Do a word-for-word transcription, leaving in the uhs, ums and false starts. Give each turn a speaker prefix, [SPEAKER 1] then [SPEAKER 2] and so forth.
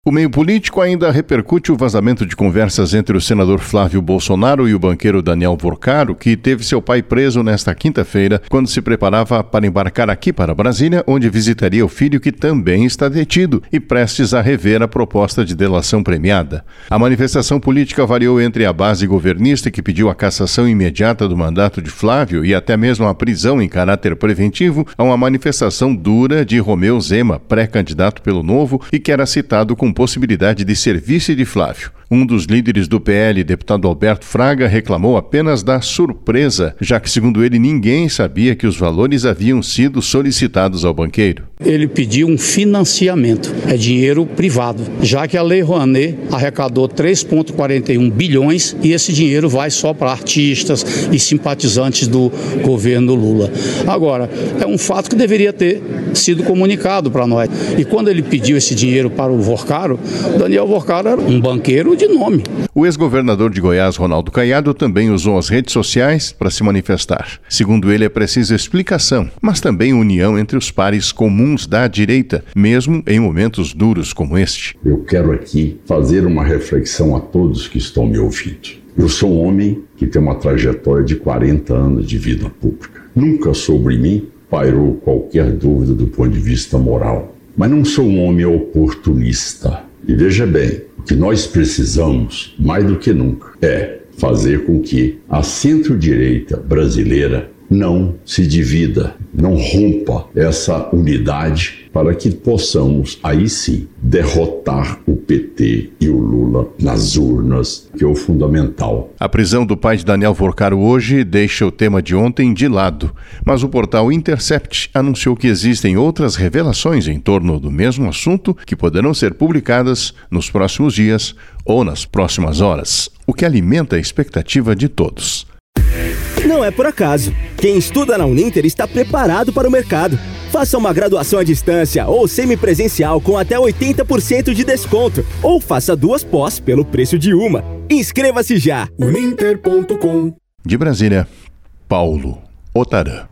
[SPEAKER 1] O meio político ainda repercute o vazamento de conversas entre o senador Flávio Bolsonaro e o banqueiro Daniel Vorcaro, que teve seu pai preso nesta quinta-feira, quando se preparava para embarcar aqui para Brasília, onde visitaria o filho que também está detido e prestes a rever a proposta de delação premiada. A manifestação política variou entre a base governista, que pediu a cassação imediata do mandato de Flávio e até mesmo a prisão em caráter preventivo, a uma manifestação dura de Romeu Zema, pré-candidato pelo Novo e que era citado com possibilidade de ser vice de Flávio. Um dos líderes do P L, deputado Alberto Fraga, reclamou apenas da surpresa, já que, segundo ele, ninguém sabia que os valores haviam sido solicitados ao banqueiro.
[SPEAKER 2] Ele pediu um financiamento, é dinheiro privado, já que a Lei Rouanet arrecadou três vírgula quarenta e um bilhões e esse dinheiro vai só para artistas e simpatizantes do governo Lula. Agora, é um fato que deveria ter sido comunicado para nós. E quando ele pediu esse dinheiro para o Vorcaro, Daniel Vorcaro era um banqueiro de nome.
[SPEAKER 1] O ex-governador de Goiás, Ronaldo Caiado, também usou as redes sociais para se manifestar. Segundo ele, é preciso explicação, mas também união entre os pares comuns da direita, mesmo em momentos duros como este.
[SPEAKER 3] Eu quero aqui fazer uma reflexão a todos que estão me ouvindo. Eu sou um homem que tem uma trajetória de quarenta anos de vida pública. Nunca sobre mim pairou qualquer dúvida do ponto de vista moral. Mas não sou um homem oportunista. E veja bem, o que nós precisamos, mais do que nunca, é fazer com que a centro-direita brasileira não se divida, não rompa essa unidade para que possamos, aí sim, derrotar o P T e o Lula nas urnas, que é o fundamental.
[SPEAKER 1] A prisão do pai de Daniel Vorcaro hoje deixa o tema de ontem de lado, mas o portal Intercept anunciou que existem outras revelações em torno do mesmo assunto que poderão ser publicadas nos próximos dias ou nas próximas horas, o que alimenta a expectativa de todos.
[SPEAKER 4] Não é por acaso. Quem estuda na Uninter está preparado para o mercado. Faça uma graduação à distância ou semipresencial com até oitenta por cento de desconto. Ou faça duas pós pelo preço de uma. Inscreva-se já! uninter ponto com.
[SPEAKER 1] De Brasília, Paulo Otarã.